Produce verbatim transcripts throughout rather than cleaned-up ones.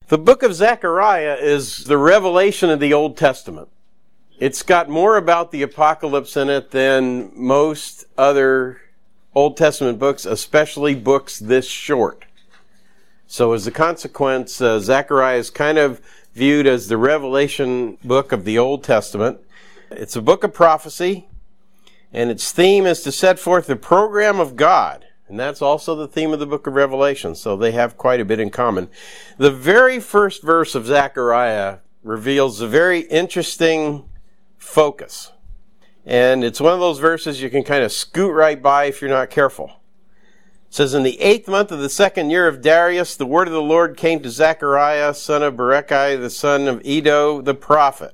The book of Zechariah is the revelation of the Old Testament. It's got more about the apocalypse in it than most other Old Testament books, especially books this short. So as a consequence, uh, Zechariah is kind of viewed as the revelation book of the Old Testament. It's a book of prophecy, and its theme is to set forth the program of God. And that's also the theme of the book of Revelation, so they have quite a bit in common. The very first verse of Zechariah reveals a very interesting focus. And it's one of those verses you can kind of scoot right by if you're not careful. It says, in the eighth month of the second year of Darius, the word of the Lord came to Zechariah, son of Berechiah, the son of Iddo, the prophet.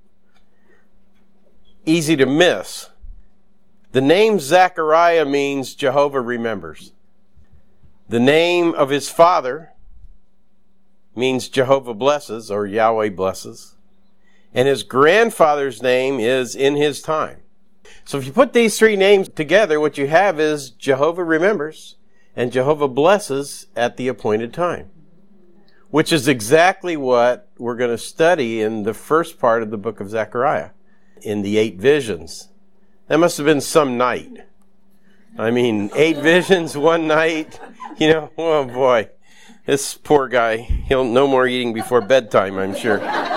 Easy to miss. The name Zechariah means Jehovah remembers. The name of his father means Jehovah blesses, or Yahweh blesses. And his grandfather's name is in his time. So if you put these three names together, what you have is Jehovah remembers and Jehovah blesses at the appointed time, which is exactly what we're going to study in the first part of the book of Zechariah, in the eight visions. That must have been some night. I mean, eight visions, one night. You know, oh boy. This poor guy, he'll no more eating before bedtime, I'm sure.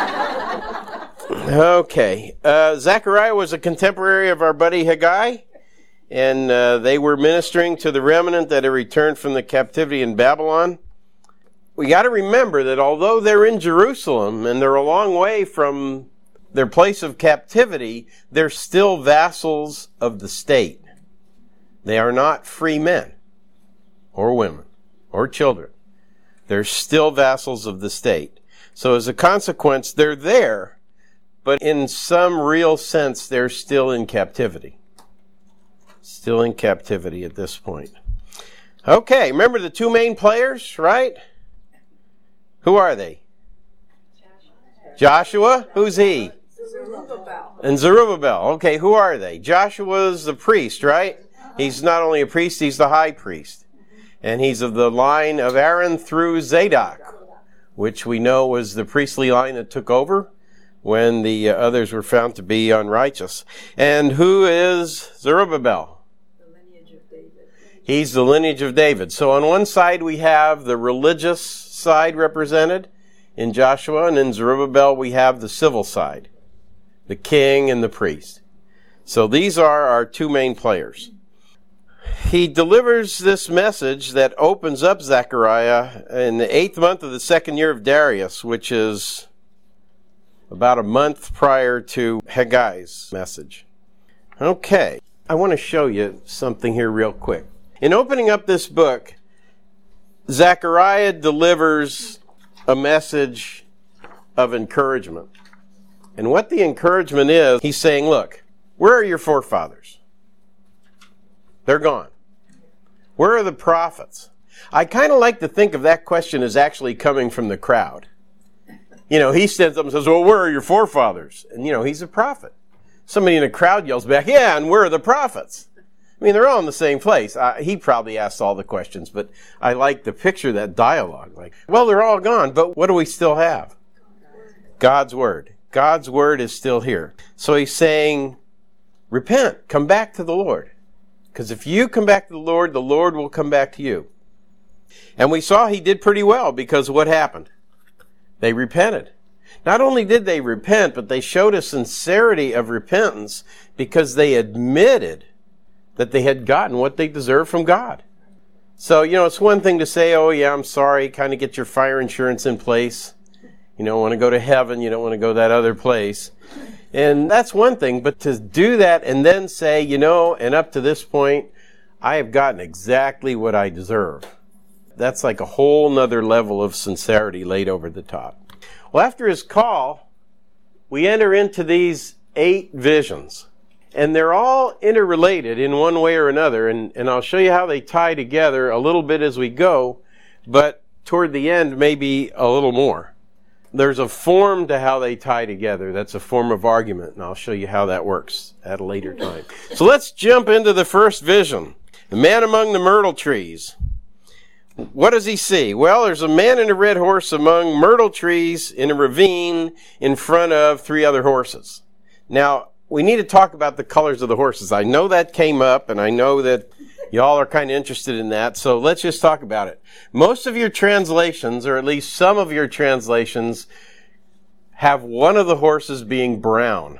Okay. Uh, Zechariah was a contemporary of our buddy Haggai, and uh, they were ministering to the remnant that had returned from the captivity in Babylon. We got to remember that although they're in Jerusalem and they're a long way from their place of captivity, they're still vassals of the state. They are not free men or women or children. They're still vassals of the state. So as a consequence, they're there, but in some real sense, they're still in captivity. Still in captivity at this point. Okay, remember the two main players, right? Who are they? Joshua? Who's he? Zerubbabel. And Zerubbabel. Okay, who are they? Joshua's the priest, right? He's not only a priest, he's the high priest. And he's of the line of Aaron through Zadok, which we know was the priestly line that took over when the others were found to be unrighteous. And who is Zerubbabel? The lineage of David. He's the lineage of David. So on one side we have the religious side represented in Joshua, and in Zerubbabel we have the civil side, the king and the priest. So these are our two main players. He delivers this message that opens up Zechariah in the eighth month of the second year of Darius, which is about a month prior to Haggai's message. Okay, I want to show you something here real quick. In opening up this book, Zechariah delivers a message of encouragement. And what the encouragement is, he's saying, look, where are your forefathers? They're gone. Where are the prophets? I kind of like to think of that question as actually coming from the crowd. You know, he stands up and says, well, where are your forefathers? And, you know, he's a prophet. Somebody in the crowd yells back, yeah, and where are the prophets? I mean, they're all in the same place. Uh, he probably asked all the questions, but I like to picture that dialogue. Like, well, they're all gone, but what do we still have? God's Word. God's Word is still here. So he's saying, repent, come back to the Lord. Because if you come back to the Lord, the Lord will come back to you. And we saw he did pretty well, because what happened? They repented. Not only did they repent, but they showed a sincerity of repentance because they admitted that they had gotten what they deserved from God. So, you know, it's one thing to say, oh yeah, I'm sorry, kind of get your fire insurance in place. You don't want to go to heaven, you don't want to go that other place. And that's one thing, but to do that and then say, you know, and up to this point, I have gotten exactly what I deserve. That's like a whole nother level of sincerity laid over the top. Well, after his call, we enter into these eight visions. And they're all interrelated in one way or another. And, and I'll show you how they tie together a little bit as we go. But toward the end, maybe a little more. There's a form to how they tie together. That's a form of argument, and I'll show you how that works at a later time. So let's jump into the first vision. The man among the myrtle trees. What does he see? Well, there's a man in a red horse among myrtle trees in a ravine in front of three other horses. Now, we need to talk about the colors of the horses. I know that came up, and I know that y'all are kind of interested in that, so let's just talk about it. Most of your translations, or at least some of your translations, have one of the horses being brown.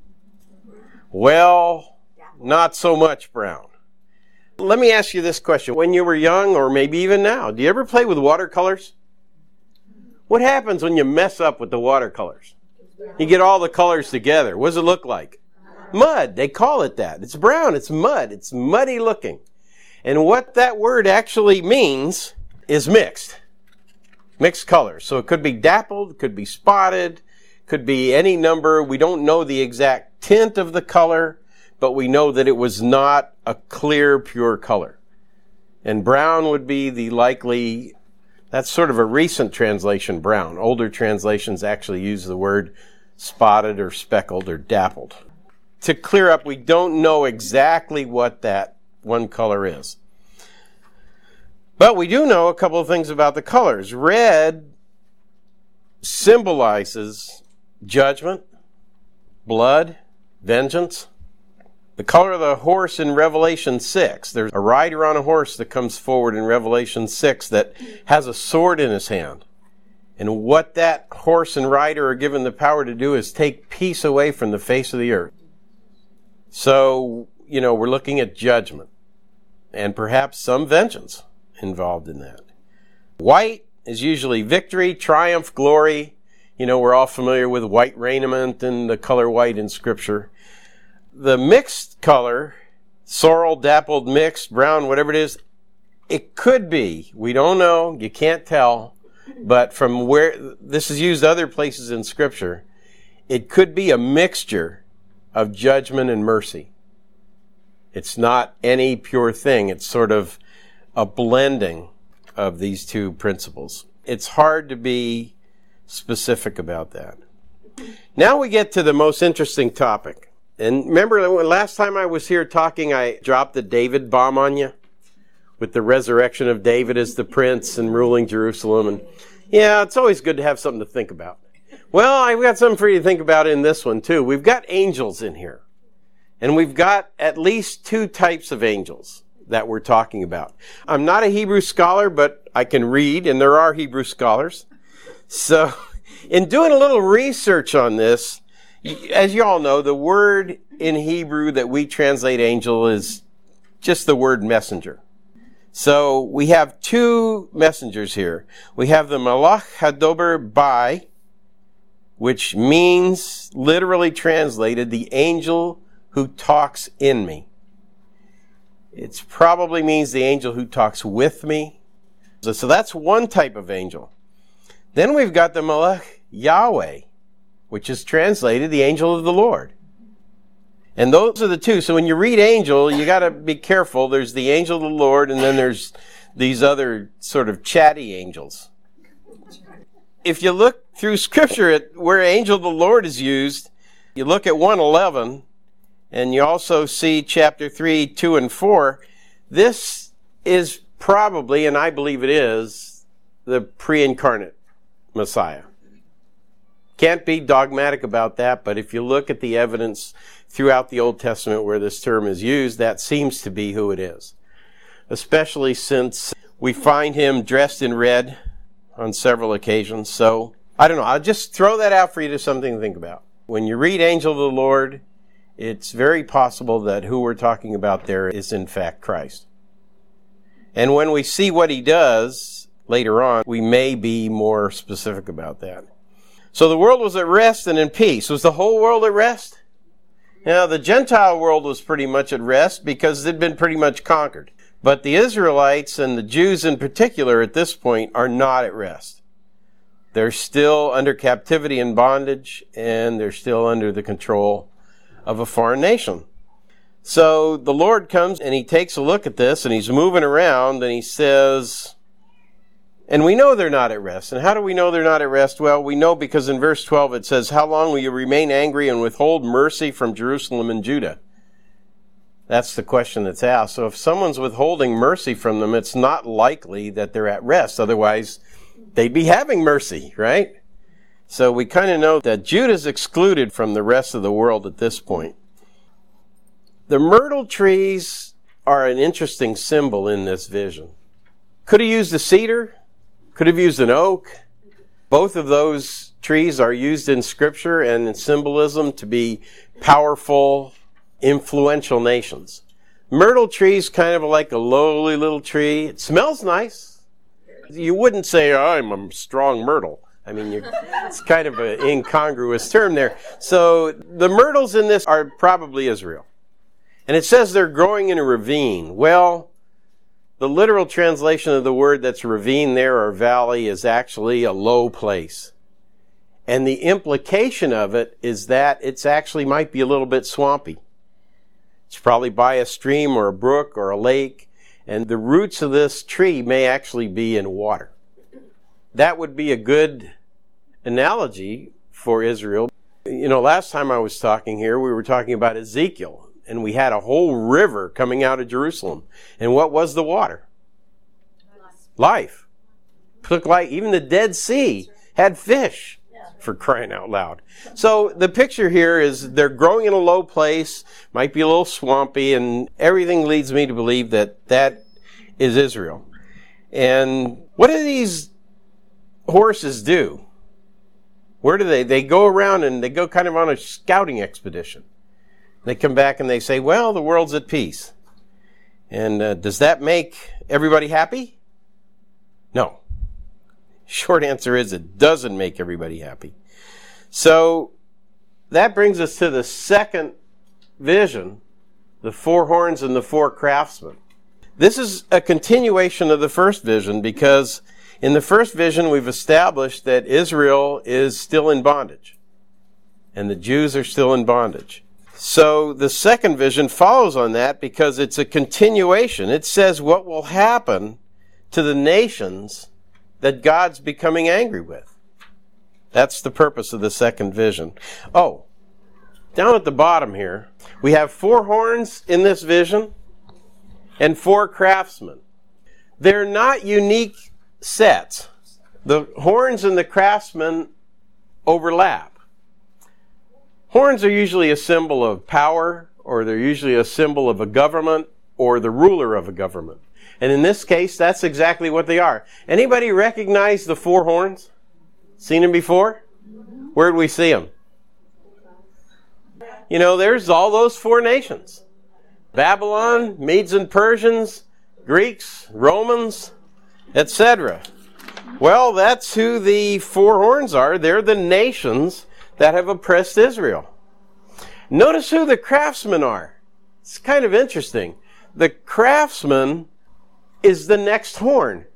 Well, not so much brown. Let me ask you this question. When you were young, or maybe even now, do you ever play with watercolors? What happens when you mess up with the watercolors? You get all the colors together. What does it look like? Mud. They call it that. It's brown. It's mud. It's muddy looking. And what that word actually means is mixed. Mixed colors. So it could be dappled, could be spotted, could be any number. We don't know the exact tint of the color, but we know that it was not a clear, pure color. And brown would be the likely, that's sort of a recent translation, brown. Older translations actually use the word spotted or speckled or dappled. To clear up, we don't know exactly what that one color is. But we do know a couple of things about the colors. Red symbolizes judgment, blood, vengeance. The color of the horse in Revelation six, there's a rider on a horse that comes forward in Revelation six that has a sword in his hand. And what that horse and rider are given the power to do is take peace away from the face of the earth. So, you know, we're looking at judgment and perhaps some vengeance involved in that. White is usually victory, triumph, glory. You know, we're all familiar with white raiment and the color white in Scripture. The mixed color, sorrel, dappled, mixed, brown, whatever it is, it could be. We don't know. You can't tell. But from where this is used other places in Scripture, it could be a mixture of judgment and mercy. It's not any pure thing. It's sort of a blending of these two principles. It's hard to be specific about that. Now we get to the most interesting topic. And remember, last time I was here talking, I dropped the David bomb on you with the resurrection of David as the prince and ruling Jerusalem. And yeah, it's always good to have something to think about. Well, I've got something for you to think about in this one too. We've got angels in here. And we've got at least two types of angels that we're talking about. I'm not a Hebrew scholar, but I can read, and there are Hebrew scholars. So, in doing a little research on this, as you all know, the word in Hebrew that we translate angel is just the word messenger. So we have two messengers here. We have the Malach Hadober Bai, which means, literally translated, the angel who talks in me. It probably means the angel who talks with me. So, so that's one type of angel. Then we've got the Malach Yahweh, which is translated the angel of the Lord. And those are the two. So when you read angel, you got to be careful. There's the angel of the Lord, and then there's these other sort of chatty angels. If you look through Scripture at where angel of the Lord is used, you look at one eleven, and you also see chapter three, two, and four. This is probably, and I believe it is, the pre-incarnate Messiah. Can't be dogmatic about that, but if you look at the evidence throughout the Old Testament where this term is used, that seems to be who it is. Especially since we find him dressed in red on several occasions. So, I don't know, I'll just throw that out for you to something to think about. When you read angel of the Lord, it's very possible that who we're talking about there is in fact Christ. And when we see what he does later on, we may be more specific about that. So the world was at rest and in peace. Was the whole world at rest? Now, the Gentile world was pretty much at rest because they'd been pretty much conquered. But the Israelites and the Jews in particular at this point are not at rest. They're still under captivity and bondage, and they're still under the control of a foreign nation. So the Lord comes and he takes a look at this and he's moving around and he says, and we know they're not at rest. And how do we know they're not at rest? Well, we know because in verse twelve it says, "How long will you remain angry and withhold mercy from Jerusalem and Judah?" That's the question that's asked. So if someone's withholding mercy from them, it's not likely that they're at rest. Otherwise, they'd be having mercy, right? So we kind of know that Judah's excluded from the rest of the world at this point. The myrtle trees are an interesting symbol in this vision. Could have used a cedar, could have used an oak. Both of those trees are used in Scripture and in symbolism to be powerful, influential nations. Myrtle tree's kind of like a lowly little tree. It smells nice. You wouldn't say, I'm a strong myrtle. I mean, you're, it's kind of an incongruous term there. So the myrtles in this are probably Israel. And it says they're growing in a ravine. Well, the literal translation of the word that's ravine there or valley is actually a low place. And the implication of it is that it's actually might be a little bit swampy. It's probably by a stream or a brook or a lake. And the roots of this tree may actually be in water. That would be a good analogy for Israel. You know, last time I was talking here, we were talking about Ezekiel, and we had a whole river coming out of Jerusalem. And what was the water? Life. Took life. Even the Dead Sea had fish, for crying out loud. So the picture here is they're growing in a low place, might be a little swampy, and everything leads me to believe that that is Israel. And what do these horses do? Where do they? They go around and they go kind of on a scouting expedition. They come back and they say, well, the world's at peace. And uh, does that make everybody happy? No. Short answer is it doesn't make everybody happy. So that brings us to the second vision, the four horns and the four craftsmen. This is a continuation of the first vision because in the first vision, we've established that Israel is still in bondage, and the Jews are still in bondage. So the second vision follows on that because it's a continuation. It says what will happen to the nations that God's becoming angry with. That's the purpose of the second vision. Oh, down at the bottom here, we have four horns in this vision and four craftsmen. They're not unique sets. The horns and the craftsmen overlap. Horns are usually a symbol of power, or they're usually a symbol of a government, or the ruler of a government. And in this case, that's exactly what they are. Anybody recognize the four horns? Seen them before? Where did we see them? You know, there's all those four nations. Babylon, Medes and Persians, Greeks, Romans, et cetera. Well, that's who the four horns are. They're the nations that have oppressed Israel. Notice who the craftsmen are. It's kind of interesting. The craftsman is the next horn.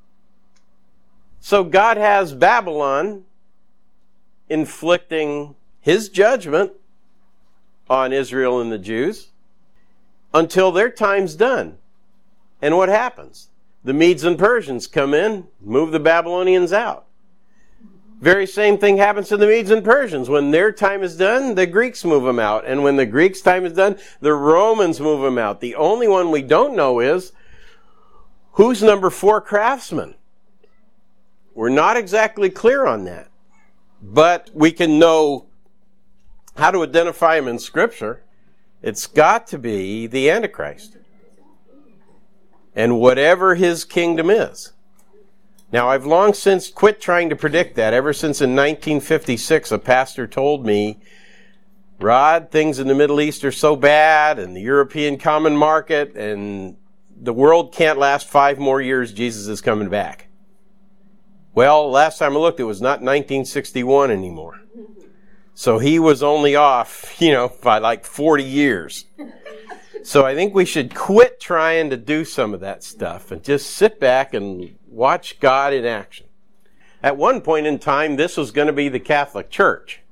So God has Babylon inflicting his judgment on Israel and the Jews until their time's done. And what happens? The Medes and Persians come in, move the Babylonians out. Very same thing happens to the Medes and Persians. When their time is done, the Greeks move them out. And when the Greeks' time is done, the Romans move them out. The only one we don't know is, who's number four craftsman? We're not exactly clear on that. But we can know how to identify him in Scripture. It's got to be the Antichrist. And whatever his kingdom is. Now, I've long since quit trying to predict that. Ever since in nineteen fifty-six, a pastor told me, Rod, things in the Middle East are so bad, and the European common market, and the world can't last five more years. Jesus is coming back. Well, last time I looked, it was not nineteen sixty-one anymore. So he was only off, you know, by like forty years. So I think we should quit trying to do some of that stuff and just sit back and watch God in action. At one point in time, this was going to be the Catholic Church.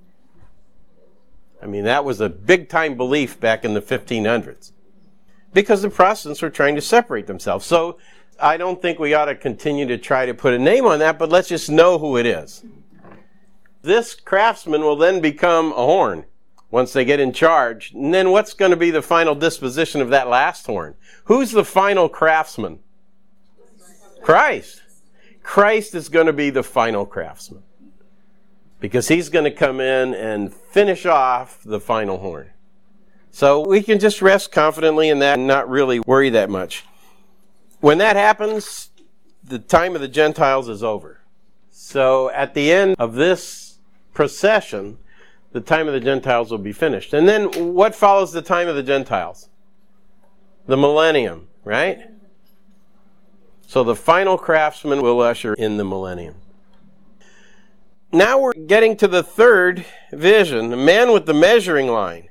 I mean, that was a big-time belief back in the fifteen hundreds. Because the Protestants were trying to separate themselves. So I don't think we ought to continue to try to put a name on that, but let's just know who it is. This craftsman will then become a horn. once they get in charge. And then what's going to be the final disposition of that last horn? Who's the final craftsman? Christ. Christ is going to be the final craftsman, because he's going to come in and finish off the final horn. So we can just rest confidently in that and not really worry that much. When that happens, the time of the Gentiles is over. So at the end of this procession, the time of the Gentiles will be finished. And then what follows the time of the Gentiles? The millennium, right? So the final craftsman will usher in the millennium. Now we're getting to the third vision, the man with the measuring line.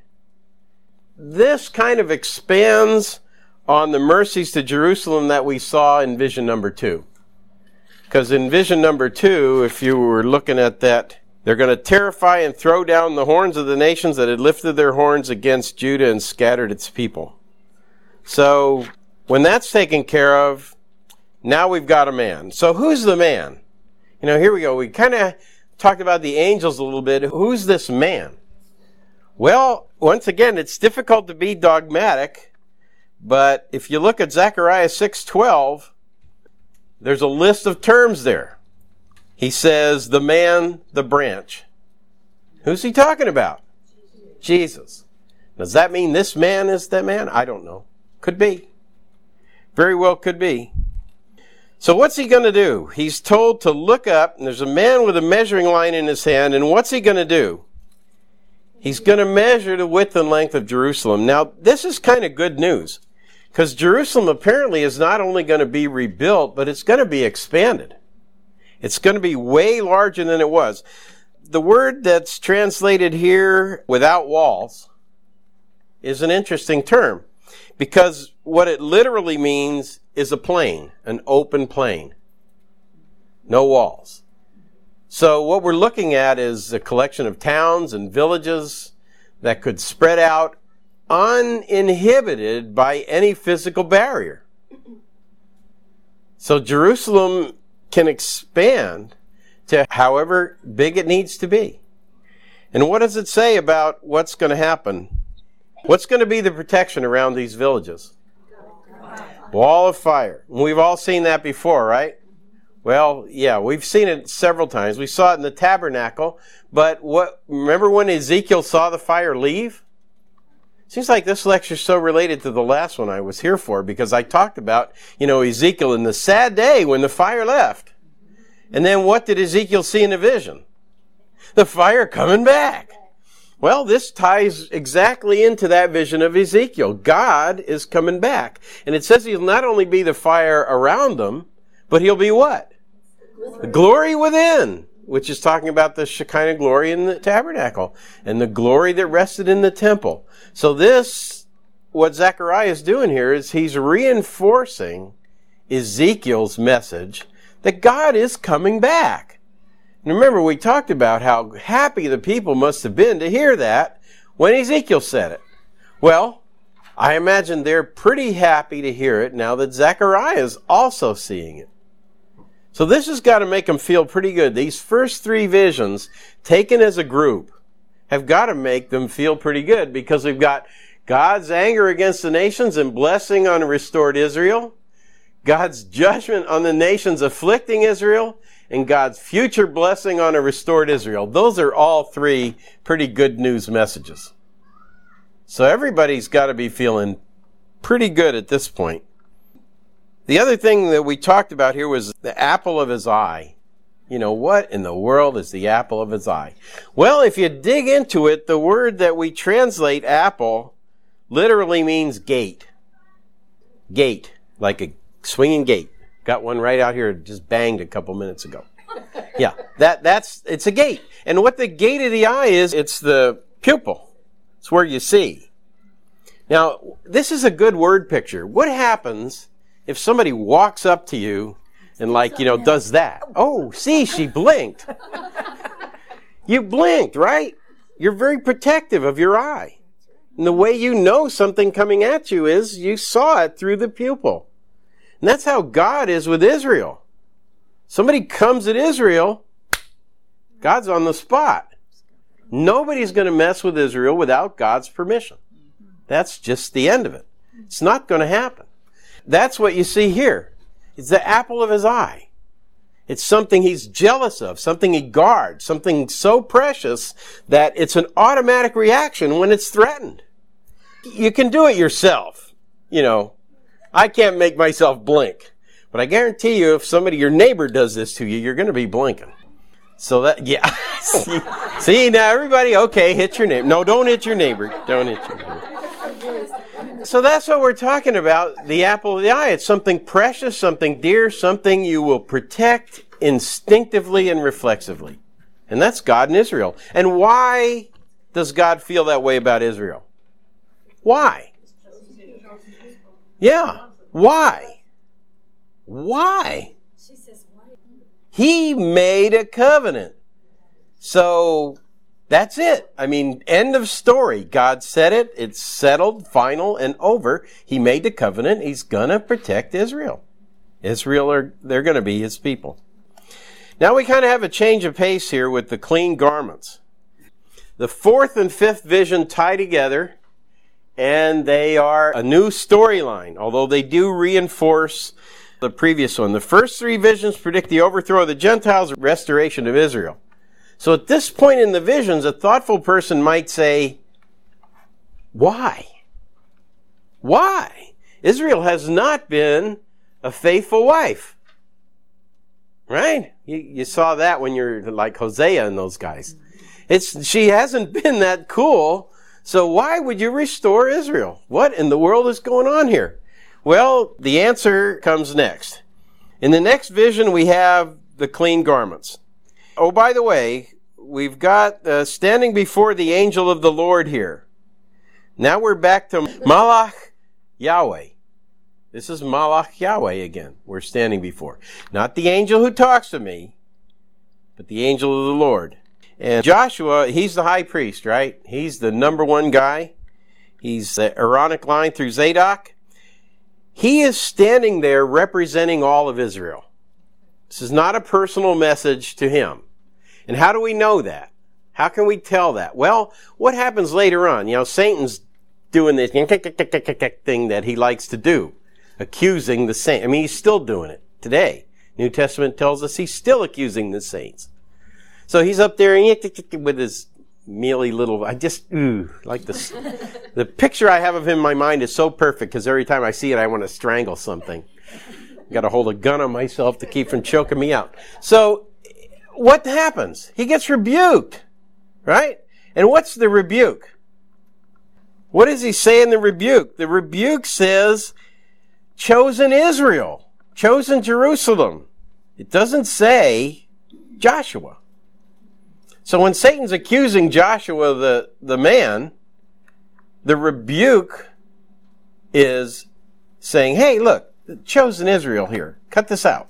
This kind of expands on the mercies to Jerusalem that we saw in vision number two. Because in vision number two, if you were looking at that, they're going to terrify and throw down the horns of the nations that had lifted their horns against Judah and scattered its people. So when that's taken care of, now we've got a man. So who's the man? You know, here we go. We kind of talked about the angels a little bit. Who's this man? Well, once again, it's difficult to be dogmatic, but if you look at Zechariah six twelve, there's a list of terms there. He says, the man, the branch. Who's he talking about? Jesus. Does that mean this man is that man? I don't know. Could be. Very well could be. So what's he going to do? He's told to look up, and there's a man with a measuring line in his hand, and what's he going to do? He's going to measure the width and length of Jerusalem. Now, this is kind of good news, because Jerusalem apparently is not only going to be rebuilt, but it's going to be expanded. It's going to be way larger than it was. The word that's translated here, without walls, is an interesting term, because what it literally means is a plain, an open plain. No walls. So what we're looking at is a collection of towns and villages that could spread out uninhibited by any physical barrier. So Jerusalem can expand to however big it needs to be. And what does it say about what's going to happen? What's going to be the protection around these villages? Wall of fire. We've all seen that before, right? Well, yeah, we've seen it several times. We saw it in the tabernacle, but what? Remember when Ezekiel saw the fire leave? Seems like this lecture is so related to the last one I was here for, because I talked about, you know, Ezekiel in the sad day when the fire left. And then what did Ezekiel see in the vision? The fire coming back. Well, this ties exactly into that vision of Ezekiel. God is coming back. And it says he'll not only be the fire around them, but he'll be what? The glory within, which is talking about the Shekinah glory in the tabernacle and the glory that rested in the temple. So this, what Zechariah is doing here is he's reinforcing Ezekiel's message that God is coming back. And remember, we talked about how happy the people must have been to hear that when Ezekiel said it. Well, I imagine they're pretty happy to hear it now that Zechariah is also seeing it. So this has got to make them feel pretty good. These first three visions, taken as a group, have got to make them feel pretty good, because we've got God's anger against the nations and blessing on restored Israel, God's judgment on the nations afflicting Israel, and God's future blessing on a restored Israel. Those are all three pretty good news messages. So everybody's got to be feeling pretty good at this point. The other thing that we talked about here was the apple of his eye. You know, what in the world is the apple of his eye? Well, if you dig into it, the word that we translate apple literally means gate. Gate, like a swinging gate. Got one right out here, just banged a couple minutes ago. Yeah, that that's it's a gate. And what the gate of the eye is, it's the pupil. It's where you see. Now, this is a good word picture. What happens if somebody walks up to you and, like, you know, does that? Oh, see, she blinked. You blinked, right? You're very protective of your eye. And the way you know something coming at you is you saw it through the pupil. And that's how God is with Israel. Somebody comes at Israel, God's on the spot. Nobody's going to mess with Israel without God's permission. That's just the end of it. It's not going to happen. That's what you see here. It's the apple of his eye. It's something he's jealous of, something he guards, something so precious that it's an automatic reaction when it's threatened. You can do it yourself. You know, I can't make myself blink. But I guarantee you, if somebody, your neighbor does this to you, you're going to be blinking. So that, yeah. see, see, now everybody, okay, hit your neighbor. No, don't hit your neighbor. Don't hit your neighbor. So that's what we're talking about, the apple of the eye. It's something precious, something dear, something you will protect instinctively and reflexively. And that's God and Israel. And why does God feel that way about Israel? Why? Yeah, why? Why? He made a covenant. So that's it. I mean, end of story. God said it. It's settled, final, and over. He made the covenant. He's going to protect Israel. Israel, are they're going to be his people. Now we kind of have a change of pace here with the clean garments. The fourth and fifth vision tie together, and they are a new storyline, although they do reinforce the previous one. The first three visions predict the overthrow of the Gentiles, restoration of Israel. So at this point in the visions, a thoughtful person might say, why? Why? Israel has not been a faithful wife. Right? You, you saw that when you're like Hosea and those guys. It's, she hasn't been that cool. So why would you restore Israel? What in the world is going on here? Well, the answer comes next. In the next vision, we have the clean garments. Oh, by the way, we've got uh, standing before the angel of the Lord here. Now we're back to Malach Yahweh. This is Malach Yahweh again we're standing before. Not the angel who talks to me, but the angel of the Lord. And Joshua, he's the high priest, right? He's the number one guy. He's the Aaronic line through Zadok. He is standing there representing all of Israel. This is not a personal message to him. And how do we know that? How can we tell that? Well, what happens later on? You know, Satan's doing this thing that he likes to do, accusing the saints. I mean, he's still doing it today. New Testament tells us he's still accusing the saints. So he's up there with his mealy little, I just, ooh, like this. The picture I have of him in my mind is so perfect because every time I see it, I want to strangle something. I've got to hold a gun on myself to keep from choking me out. So what happens? He gets rebuked, right? And what's the rebuke? What does he say in the rebuke? The rebuke says, chosen Israel, chosen Jerusalem. It doesn't say Joshua. So when Satan's accusing Joshua, the, the man, the rebuke is saying, hey, look, chosen Israel here. Cut this out.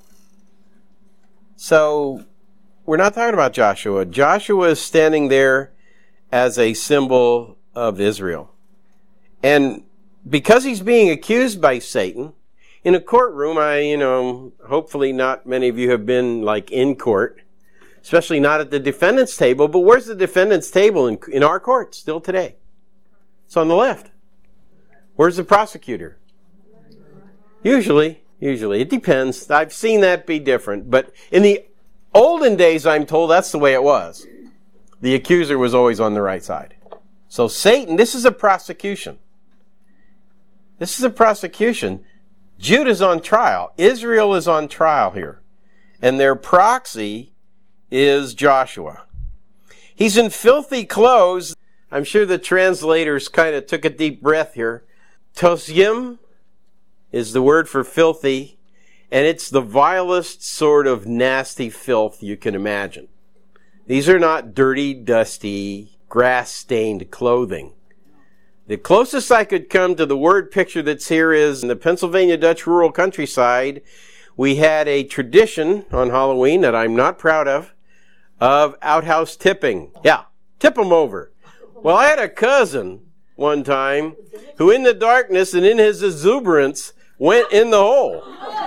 So we're not talking about Joshua. Joshua is standing there as a symbol of Israel. And because he's being accused by Satan, in a courtroom, I, you know, hopefully not many of you have been like in court, especially not at the defendant's table. But where's the defendant's table in, in our court still today? It's on the left. Where's the prosecutor? Usually, usually. It depends. I've seen that be different. But in the olden days, I'm told that's the way it was. The accuser was always on the right side. So Satan, this is a prosecution. This is a prosecution. Judah's on trial. Israel is on trial here. And their proxy is Joshua. He's in filthy clothes. I'm sure the translators kind of took a deep breath here. Tosyim is the word for filthy, and it's the vilest sort of nasty filth you can imagine. These are not dirty, dusty, grass-stained clothing. The closest I could come to the word picture that's here is in the Pennsylvania Dutch rural countryside, we had a tradition on Halloween that I'm not proud of, of outhouse tipping. Yeah, tip them over. Well, I had a cousin one time who in the darkness and in his exuberance went in the hole.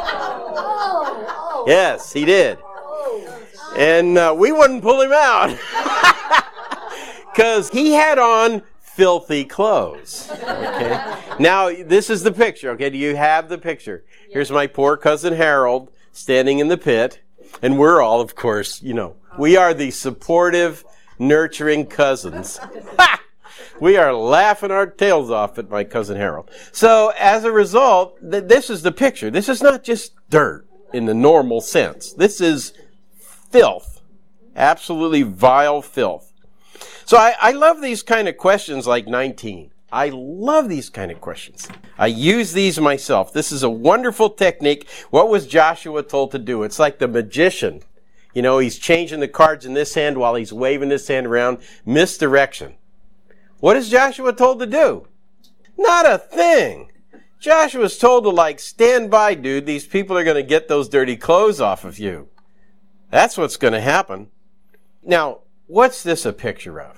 Yes, he did. And uh, we wouldn't pull him out. Because he had on filthy clothes. Okay. Now, this is the picture. Okay, do you have the picture? Here's my poor cousin Harold standing in the pit. And we're all, of course, you know, we are the supportive, nurturing cousins. Ha! We are laughing our tails off at my cousin Harold. So, as a result, th- this is the picture. This is not just dirt in the normal sense. This is filth. Absolutely vile filth. So I, I love these kind of questions like nineteen. I love these kind of questions. I use these myself. This is a wonderful technique. What was Joshua told to do? It's like the magician. You know, he's changing the cards in this hand while he's waving this hand around. Misdirection. What is Joshua told to do? Not a thing. Joshua's told to, like, stand by, dude. These people are going to get those dirty clothes off of you. That's what's going to happen. Now, what's this a picture of?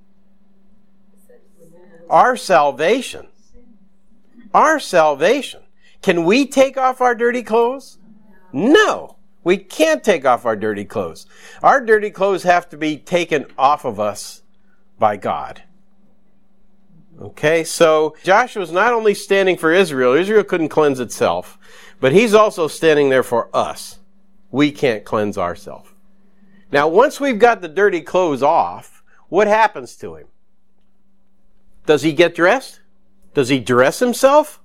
Our salvation. Our salvation. Can we take off our dirty clothes? No. We can't take off our dirty clothes. Our dirty clothes have to be taken off of us by God. Okay, so Joshua's not only standing for Israel. Israel couldn't cleanse itself. But he's also standing there for us. We can't cleanse ourselves. Now, once we've got the dirty clothes off, what happens to him? Does he get dressed? Does he dress himself?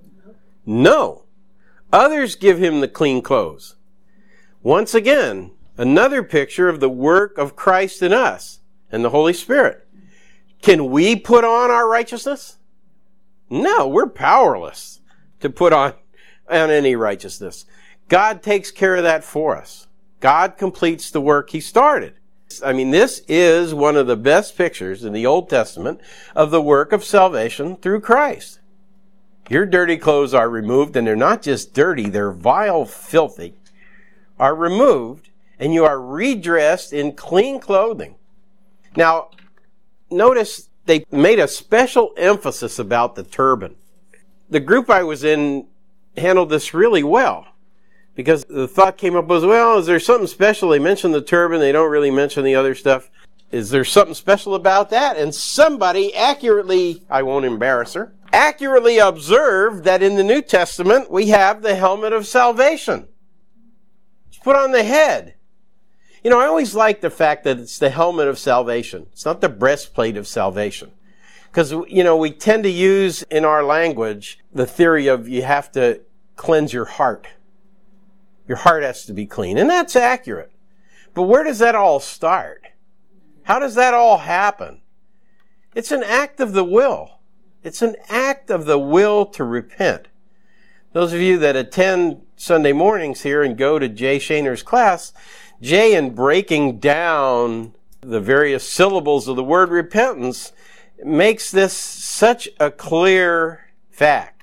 No. Others give him the clean clothes. Once again, another picture of the work of Christ in us and the Holy Spirit. Can we put on our righteousness? No, we're powerless to put on, on any righteousness. God takes care of that for us. God completes the work He started. I mean, this is one of the best pictures in the Old Testament of the work of salvation through Christ. Your dirty clothes are removed, and they're not just dirty, they're vile, filthy, are removed, and you are redressed in clean clothing. Now, notice they made a special emphasis about the turban. The group I was in handled this really well. Because the thought came up was, well, is there something special? They mention the turban. They don't really mention the other stuff. Is there something special about that? And somebody accurately, I won't embarrass her, accurately observed that in the New Testament, we have the helmet of salvation. It's put on the head. You know, I always like the fact that it's the helmet of salvation. It's not the breastplate of salvation. Because, you know, we tend to use in our language the theory of you have to cleanse your heart. Your heart has to be clean. And that's accurate. But where does that all start? How does that all happen? It's an act of the will. It's an act of the will to repent. Those of you that attend Sunday mornings here and go to Jay Shaner's class, Jay, in breaking down the various syllables of the word repentance, makes this such a clear fact.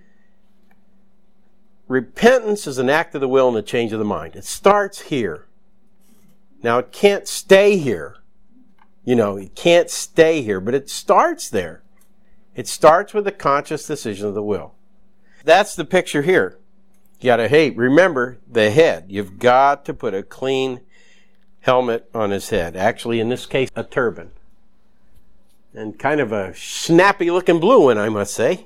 Repentance is an act of the will and a change of the mind. It starts here. Now, it can't stay here. You know, it can't stay here, but it starts there. It starts with a conscious decision of the will. That's the picture here. You gotta, hey, remember the head. You've got to put a clean helmet on his head. Actually, in this case, a turban. And kind of a snappy looking blue one, I must say.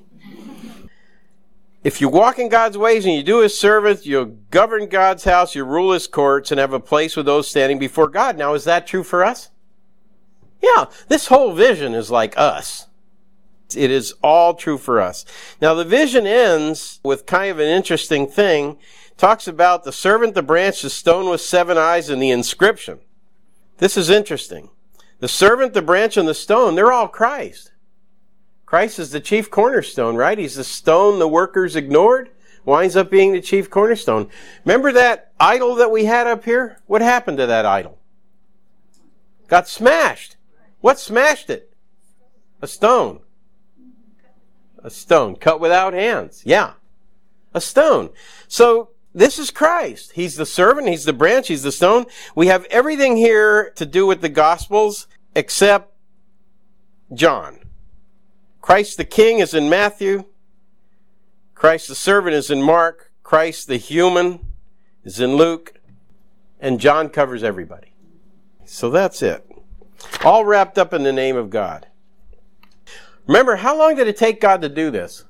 If you walk in God's ways and you do His service, you'll govern God's house, you rule His courts, and have a place with those standing before God. Now, is that true for us? Yeah, this whole vision is like us. It is all true for us. Now, the vision ends with kind of an interesting thing. It talks about the servant, the branch, the stone with seven eyes, and the inscription. This is interesting. The servant, the branch, and the stone, they're all Christ. Christ is the chief cornerstone, right? He's the stone the workers ignored, winds up being the chief cornerstone. Remember that idol that we had up here? What happened to that idol? Got smashed. What smashed it? A stone. A stone cut without hands. Yeah. A stone. So this is Christ. He's the servant. He's the branch. He's the stone. We have everything here to do with the Gospels except John. Christ the King is in Matthew. Christ the servant is in Mark. Christ the human is in Luke. And John covers everybody. So that's it. All wrapped up in the name of God. Remember, how long did it take God to do this?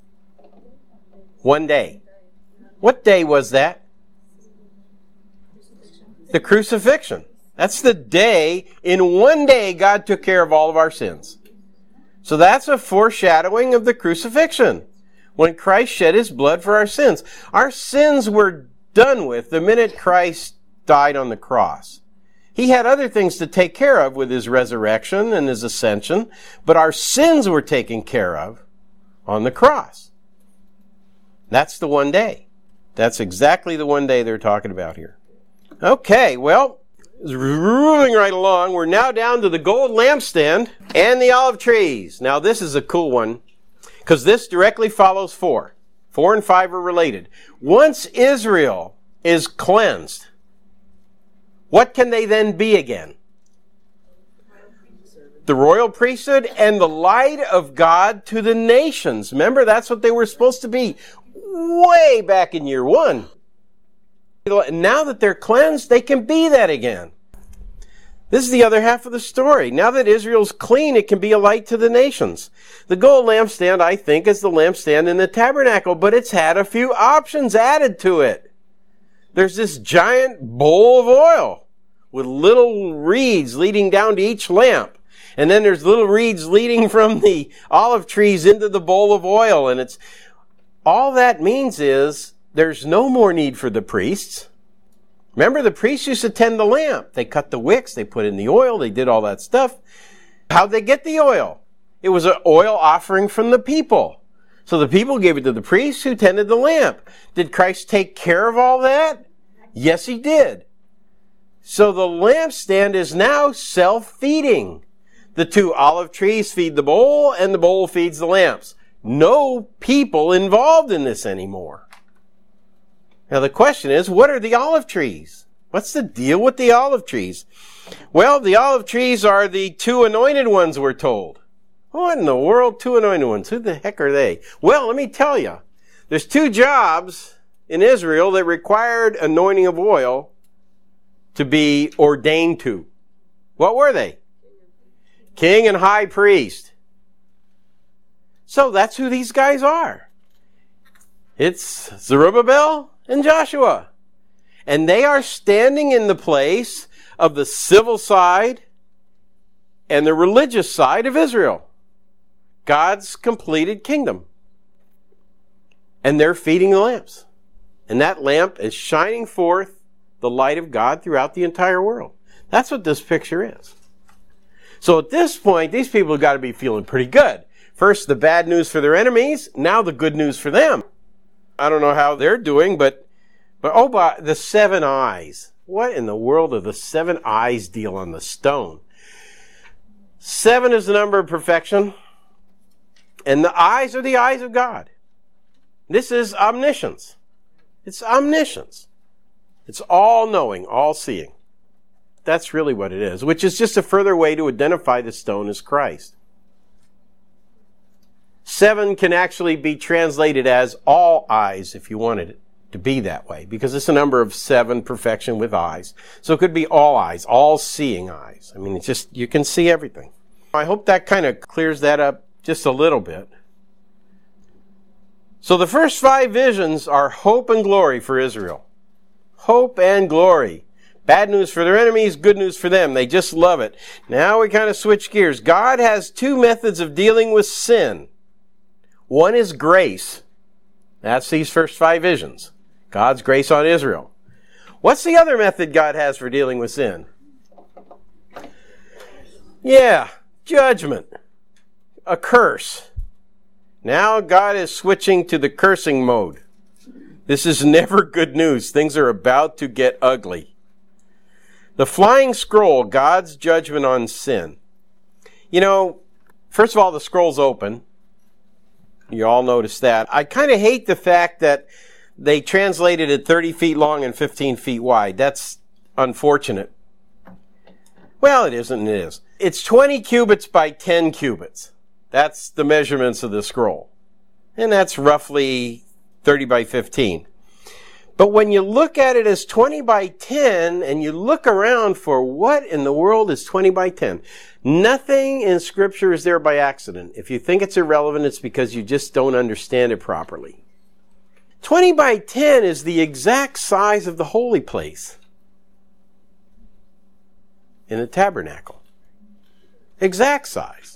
One day. What day was that? The crucifixion. That's the day, in one day, God took care of all of our sins. So that's a foreshadowing of the crucifixion, when Christ shed his blood for our sins. Our sins were done with the minute Christ died on the cross. He had other things to take care of with his resurrection and his ascension, but our sins were taken care of on the cross. That's the one day. That's exactly the one day they're talking about here. Okay, well, moving right along, we're now down to the gold lampstand and the olive trees. Now, this is a cool one, because this directly follows four. Four and five are related. Once Israel is cleansed, what can they then be again? The royal priesthood and the light of God to the nations. Remember, that's what they were supposed to be way back in year one. Now that they're cleansed, they can be that again. This is the other half of the story. Now that Israel's clean, it can be a light to the nations. The gold lampstand, I think, is the lampstand in the tabernacle, but it's had a few options added to it. There's this giant bowl of oil with little reeds leading down to each lamp. And then there's little reeds leading from the olive trees into the bowl of oil. And it's all that means is there's no more need for the priests. Remember, the priests used to tend the lamp. They cut the wicks, they put in the oil, they did all that stuff. How'd they get the oil? It was an oil offering from the people. So the people gave it to the priests who tended the lamp. Did Christ take care of all that? Yes, he did. So the lampstand is now self-feeding. The two olive trees feed the bowl, and the bowl feeds the lamps. No people involved in this anymore. Now the question is, what are the olive trees? What's the deal with the olive trees? Well, the olive trees are the two anointed ones, we're told. What in the world, two anointed ones? Who the heck are they? Well, let me tell you. There's two jobs in Israel that required anointing of oil to be ordained to. What were they? King and high priest. So that's who these guys are. It's Zerubbabel and Joshua. And they are standing in the place of the civil side and the religious side of Israel. God's completed kingdom. And they're feeding the lamps. And that lamp is shining forth the light of God throughout the entire world. That's what this picture is. So at this point, these people have got to be feeling pretty good. First, the bad news for their enemies. Now the good news for them. I don't know how they're doing, but, but oh, but the seven eyes. What in the world are the seven eyes deal on the stone? Seven is the number of perfection, and the eyes are the eyes of God. This is omniscience. It's omniscience. It's all-knowing, all-seeing. That's really what it is, which is just a further way to identify the stone as Christ. Seven can actually be translated as all eyes if you wanted it to be that way, because it's a number of seven, perfection with eyes. So it could be all eyes, all seeing eyes. I mean, it's just, you can see everything. I hope that kind of clears that up just a little bit. So the first five visions are hope and glory for Israel. Hope and glory. Bad news for their enemies, good news for them. They just love it. Now we kind of switch gears. God has two methods of dealing with sin. One is grace. That's these first five visions. God's grace on Israel. What's the other method God has for dealing with sin? Yeah, judgment. A curse. Now God is switching to the cursing mode. This is never good news. Things are about to get ugly. The flying scroll, God's judgment on sin. You know, first of all, the scroll's open. You all notice that. I kind of hate the fact that they translated it thirty feet long and fifteen feet wide. That's unfortunate. Well, it isn't, it is. It's twenty cubits by ten cubits. That's the measurements of the scroll. And that's roughly thirty by fifteen. But when you look at it as twenty by ten and you look around for what in the world is twenty by ten, nothing in Scripture is there by accident. If you think it's irrelevant, it's because you just don't understand it properly. twenty by ten is the exact size of the holy place in the tabernacle. Exact size.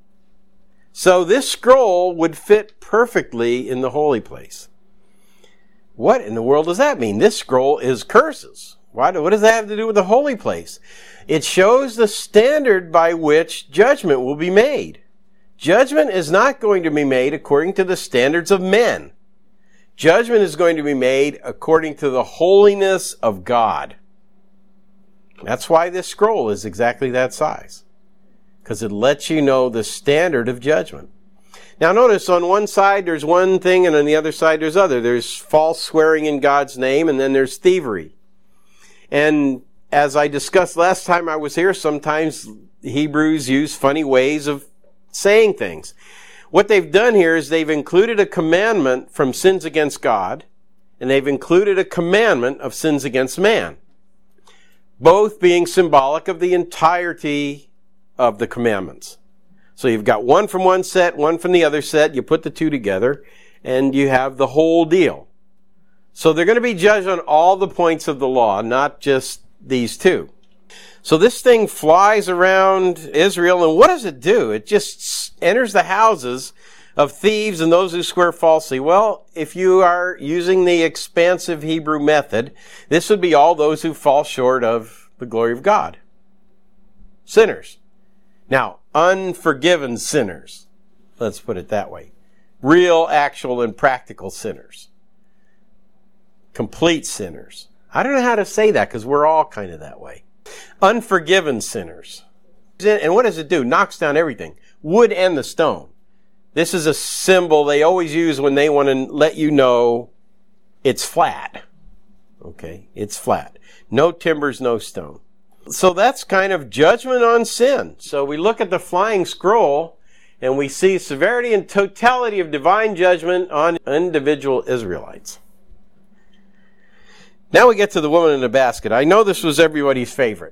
So this scroll would fit perfectly in the holy place. What in the world does that mean? This scroll is curses. Why do, what does that have to do with the holy place? It shows the standard by which judgment will be made. Judgment is not going to be made according to the standards of men. Judgment is going to be made according to the holiness of God. That's why this scroll is exactly that size. Because it lets you know the standard of judgment. Now notice on one side there's one thing and on the other side there's other. There's false swearing in God's name and then there's thievery. And as I discussed last time I was here, sometimes Hebrews use funny ways of saying things. What they've done here is they've included a commandment from sins against God and they've included a commandment of sins against man. Both being symbolic of the entirety of the commandments. So you've got one from one set, one from the other set. You put the two together, and you have the whole deal. So they're going to be judged on all the points of the law, not just these two. So this thing flies around Israel, and what does it do? It just enters the houses of thieves and those who swear falsely. Well, if you are using the expansive Hebrew method, this would be all those who fall short of the glory of God. Sinners. Now, unforgiven sinners. Let's put it that way. Real, actual, and practical sinners. Complete sinners. I don't know how to say that because we're all kind of that way. Unforgiven sinners. And what does it do? Knocks down everything. Wood and the stone. This is a symbol they always use when they want to let you know it's flat. Okay, it's flat. No timbers, no stone. So that's kind of judgment on sin. So we look at the flying scroll and we see severity and totality of divine judgment on individual Israelites. Now we get to the woman in the basket. I know this was everybody's favorite.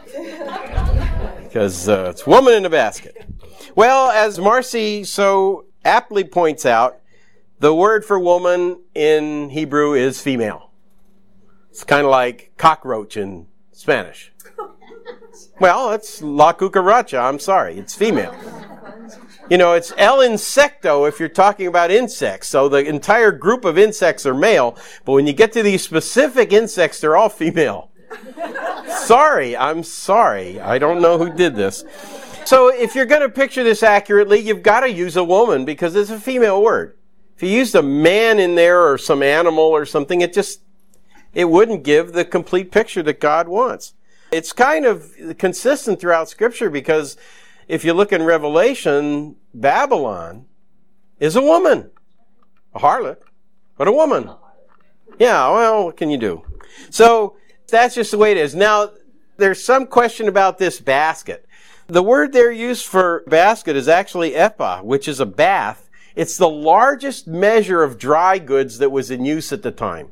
Because uh, it's woman in the basket. Well, as Marcy so aptly points out, the word for woman in Hebrew is female. It's kind of like cockroach in Spanish. Well, it's la cucaracha. I'm sorry. It's female. You know, it's el insecto if you're talking about insects. So the entire group of insects are male. But when you get to these specific insects, they're all female. Sorry. I'm sorry. I don't know who did this. So if you're going to picture this accurately, you've got to use a woman because it's a female word. If you used a man in there or some animal or something, it just, it wouldn't give the complete picture that God wants. It's kind of consistent throughout Scripture because if you look in Revelation, Babylon is a woman. A harlot, but a woman. Yeah, well, what can you do? So that's just the way it is. Now, there's some question about this basket. The word there used for basket is actually ephah, which is a bath. It's the largest measure of dry goods that was in use at the time.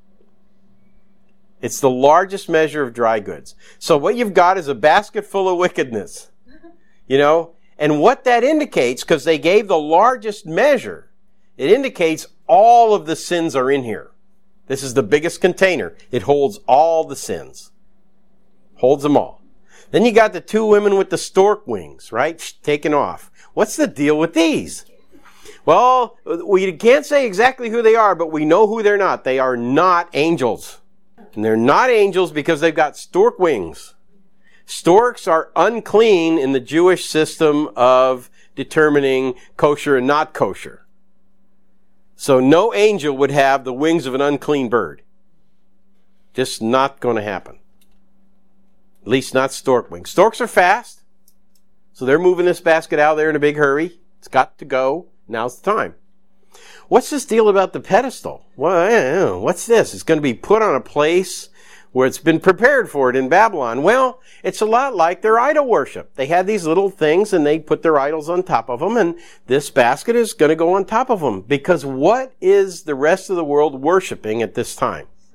It's the largest measure of dry goods. So what you've got is a basket full of wickedness. You know? And what that indicates, because they gave the largest measure, it indicates all of the sins are in here. This is the biggest container. It holds all the sins. Holds them all. Then you got the two women with the stork wings, right? Taken off. What's the deal with these? Well, we can't say exactly who they are, but we know who they're not. They are not angels. And they're not angels because they've got stork wings. Storks are unclean in the Jewish system of determining kosher and not kosher. So no angel would have the wings of an unclean bird. Just not going to happen. At least not stork wings. Storks are fast. So they're moving this basket out there in a big hurry. It's got to go. Now's the time. What's this deal about the pedestal? Well, what's this? It's going to be put on a place where it's been prepared for it in Babylon. Well, it's a lot like their idol worship. They had these little things and they put their idols on top of them, and this basket is going to go on top of them. Because what is the rest of the world worshiping at this time?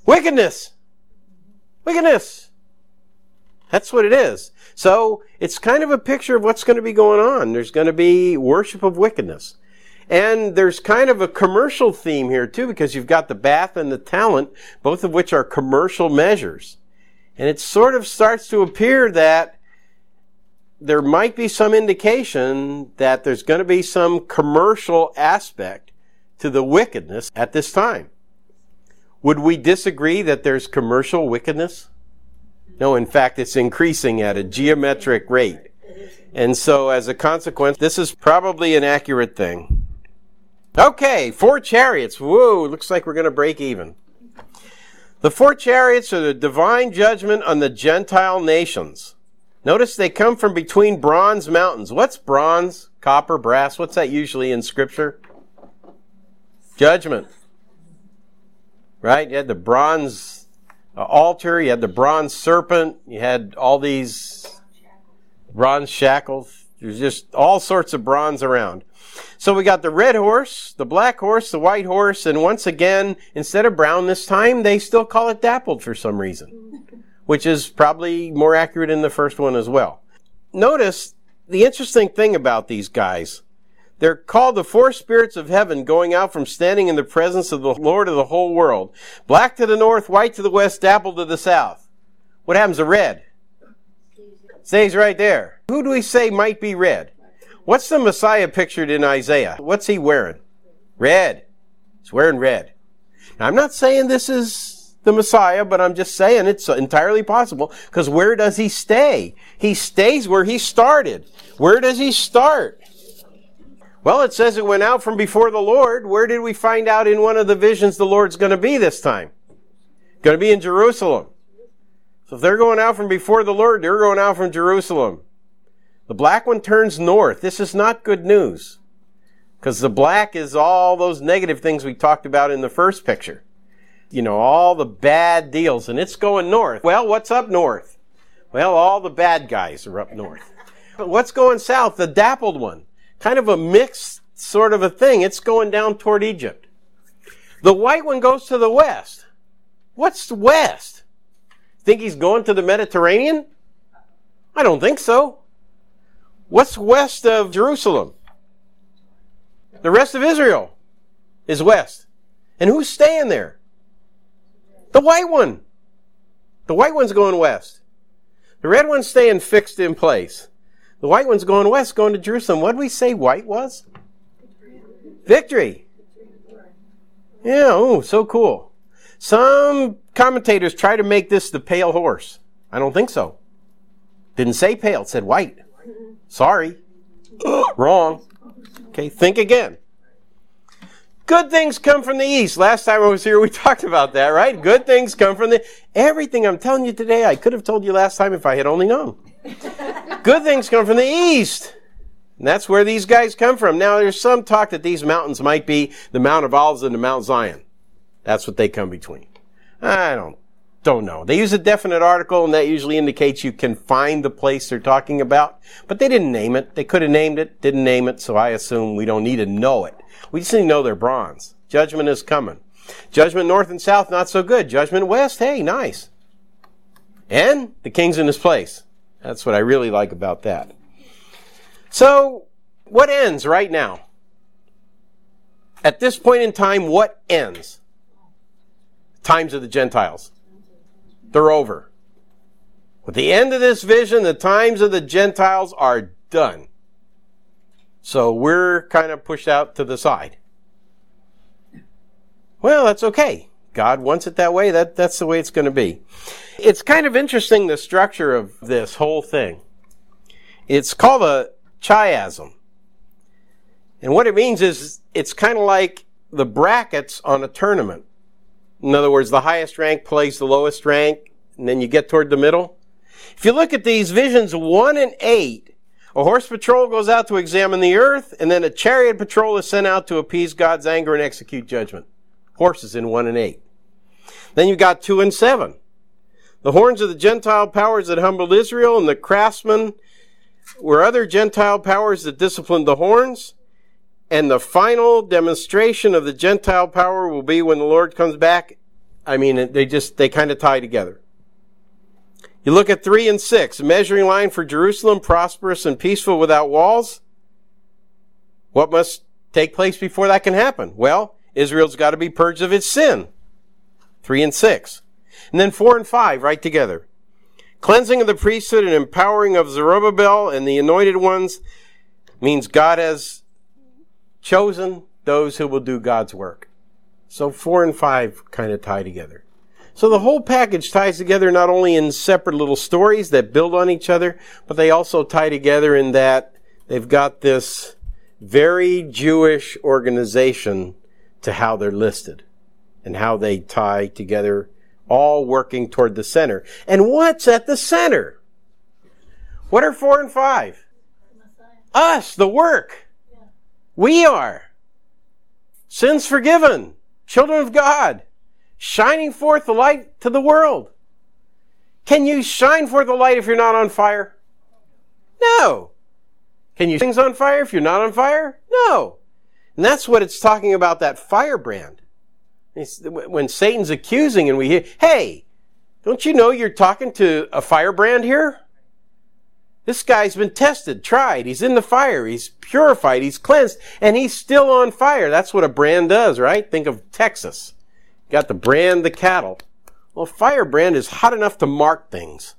Wickedness. Wickedness. That's what it is. So it's kind of a picture of what's going to be going on. There's going to be worship of wickedness. And there's kind of a commercial theme here too, because you've got the bath and the talent, both of which are commercial measures. And it sort of starts to appear that there might be some indication that there's going to be some commercial aspect to the wickedness at this time. Would we disagree that there's commercial wickedness? No, in fact, it's increasing at a geometric rate. And so as a consequence, this is probably an accurate thing. Okay, four chariots. Whoa, looks like we're going to break even. The four chariots are the divine judgment on the Gentile nations. Notice they come from between bronze mountains. What's bronze? Copper, brass? What's that usually in Scripture? Judgment. Right? You had the bronze altar, you had the bronze serpent, you had all these bronze shackles. There's just all sorts of bronze around. So we got the red horse, the black horse, the white horse, and once again, instead of brown this time, they still call it dappled for some reason, which is probably more accurate in the first one as well. Notice the interesting thing about these guys. They're called the four spirits of heaven, going out from standing in the presence of the Lord of the whole world. Black to the north, white to the west, dappled to the south. What happens to red? Stays right there. Who do we say might be red? What's the Messiah pictured in Isaiah? What's he wearing? Red. He's wearing red. Now, I'm not saying this is the Messiah, but I'm just saying it's entirely possible, because where does he stay? He stays where he started. Where does he start? Well, it says it went out from before the Lord. Where did we find out in one of the visions the Lord's going to be this time? Going to be in Jerusalem. So if they're going out from before the Lord, they're going out from Jerusalem. The black one turns north. This is not good news, because the black is all those negative things we talked about in the first picture. You know, all the bad deals, and it's going north. Well, what's up north? Well, all the bad guys are up north. But what's going south? The dappled one. Kind of a mixed sort of a thing. It's going down toward Egypt. The white one goes to the west. What's west? Think he's going to the Mediterranean? I don't think so. What's west of Jerusalem? The rest of Israel is west. And who's staying there? The white one. The white one's going west. The red one's staying fixed in place. The white one's going west, going to Jerusalem. What did we say white was? Victory. Yeah, oh, so cool. Some commentators try to make this the pale horse. I don't think so. Didn't say pale, it said white. Sorry. Wrong. Okay, think again. Good things come from the east. Last time I was here, we talked about that, right? Good things come from the... Everything I'm telling you today, I could have told you last time if I had only known. Good things come from the east. And that's where these guys come from. Now, there's some talk that these mountains might be the Mount of Olives and the Mount Zion. That's what they come between. I don't, don't know. They use a definite article, and that usually indicates you can find the place they're talking about. But they didn't name it. They could have named it, didn't name it, so I assume we don't need to know it. We just need to know they're bronze. Judgment is coming. Judgment north and south, not so good. Judgment west, hey, nice. And the king's in his place. That's what I really like about that. So, what ends right now? At this point in time, what ends? Times of the Gentiles. They're over. With the end of this vision, the times of the Gentiles are done. So we're kind of pushed out to the side. Well, that's okay. God wants it that way. That, that's the way it's going to be. It's kind of interesting, the structure of this whole thing. It's called a chiasm. And what it means is it's kind of like the brackets on a tournament. In other words, the highest rank plays the lowest rank, and then you get toward the middle. If you look at these visions one and eight, a horse patrol goes out to examine the earth, and then a chariot patrol is sent out to appease God's anger and execute judgment. Horses in one and eight. Then you've got two and seven. The horns of the Gentile powers that humbled Israel, and the craftsmen were other Gentile powers that disciplined the horns. And the final demonstration of the Gentile power will be when the Lord comes back I mean, they just, they kind of tie together. You look at three and six, a measuring line for Jerusalem, prosperous and peaceful without walls. What must take place before that can happen? Well, Israel's got to be purged of its sin. Three and six. And then four and five, right together. Cleansing of the priesthood and empowering of Zerubbabel and the anointed ones means God has chosen those who will do God's work. So four and five kind of tie together. So the whole package ties together not only in separate little stories that build on each other, but they also tie together in that they've got this very Jewish organization to how they're listed and how they tie together, all working toward the center. And what's at the center? What are four and five? Us, the work. We are. Sins forgiven. Children of God. Shining forth the light to the world. Can you shine forth the light if you're not on fire? No. Can you set things on fire if you're not on fire? No. And that's what it's talking about, that firebrand. It's when Satan's accusing and we hear, hey, don't you know you're talking to a firebrand here? This guy's been tested, tried. He's in the fire. He's purified. He's cleansed. And he's still on fire. That's what a brand does, right? Think of Texas. Got to brand the cattle. Well, a firebrand is hot enough to mark things.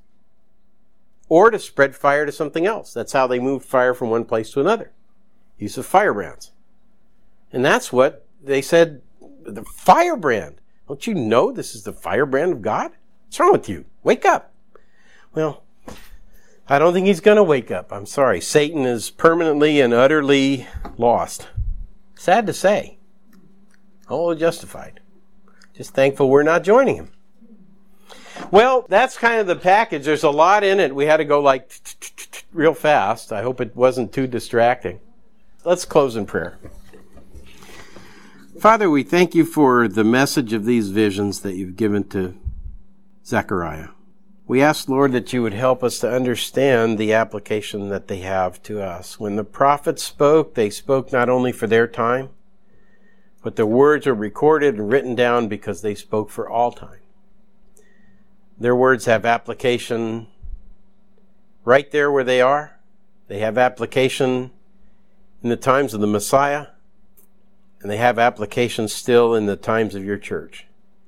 Or to spread fire to something else. That's how they move fire from one place to another. Use of firebrands. And that's what they said, the firebrand. Don't you know this is the firebrand of God? What's wrong with you? Wake up. Well, I don't think he's going to wake up. I'm sorry. Satan is permanently and utterly lost. Sad to say. All justified. Just thankful we're not joining him. Well, that's kind of the package. There's a lot in it. We had to go like real fast. I hope it wasn't too distracting. Let's close in prayer. Father, we thank you for the message of these visions that you've given to Zechariah. We ask, Lord, that you would help us to understand the application that they have to us. When the prophets spoke, they spoke not only for their time, but their words are recorded and written down because they spoke for all time. Their words have application right there where they are. They have application in the times of the Messiah, and they have application still in the times of your church.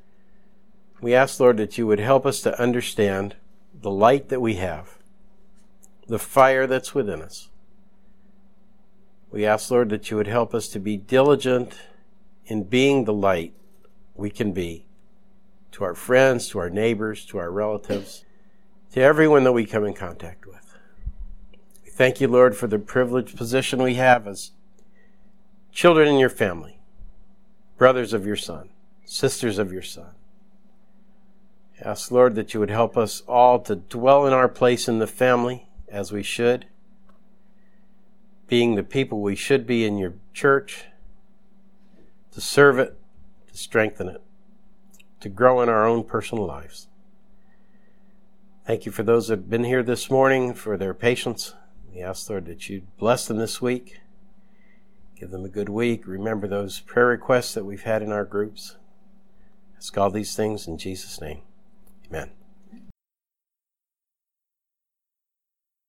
We ask, Lord, that you would help us to understand the light that we have, the fire that's within us. We ask, Lord, that you would help us to be diligent in being the light we can be to our friends, to our neighbors, to our relatives, to everyone that we come in contact with. We thank you, Lord, for the privileged position we have as children in your family, brothers of your Son, sisters of your Son. I ask, Lord, that you would help us all to dwell in our place in the family as we should, being the people we should be in your church, to serve it, to strengthen it, to grow in our own personal lives. Thank you for those that have been here this morning, for their patience. We ask, Lord, that you bless them this week. Give them a good week. Remember those prayer requests that we've had in our groups. Ask all these things in Jesus' name. Amen.